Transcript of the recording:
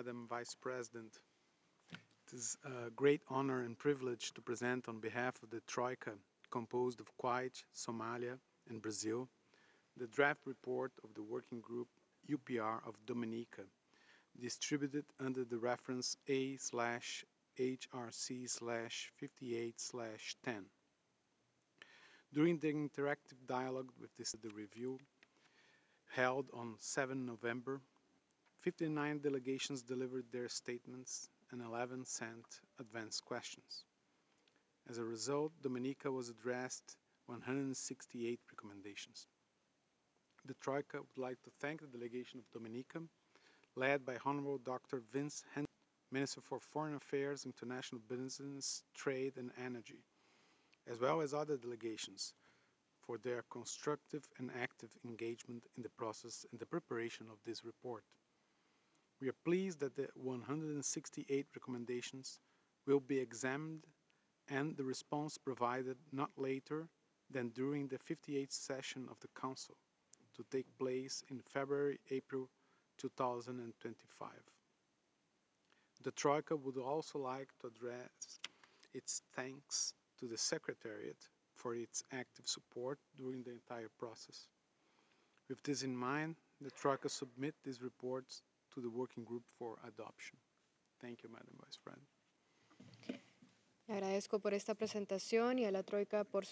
Madam Vice President. It is a great honor and privilege to present on behalf of the Troika, composed of Kuwait, Somalia, and Brazil, the draft report of the Working Group UPR of Dominica, distributed under the reference A/HRC/58/10. During the interactive dialogue with the review held on 7 November, 59 delegations delivered their statements and 11 sent advance questions. As a result, Dominica was addressed 168 recommendations. The Troika would like to thank the delegation of Dominica, led by Honorable Dr. Vince Henderson, Minister for Foreign Affairs, International Business, Trade and Energy, as well as other delegations, for their constructive and active engagement in the process and the preparation of this report. We are pleased that the 168 recommendations will be examined and the response provided not later than during the 58th session of the Council, to take place in February-April 2025. The Troika would also like to address its thanks to the Secretariat for its active support during the entire process. With this in mind, the Troika submit these reports to the Working Group for adoption. Thank you, Madam Vice President. Le agradezco por esta presentación y a la Troika por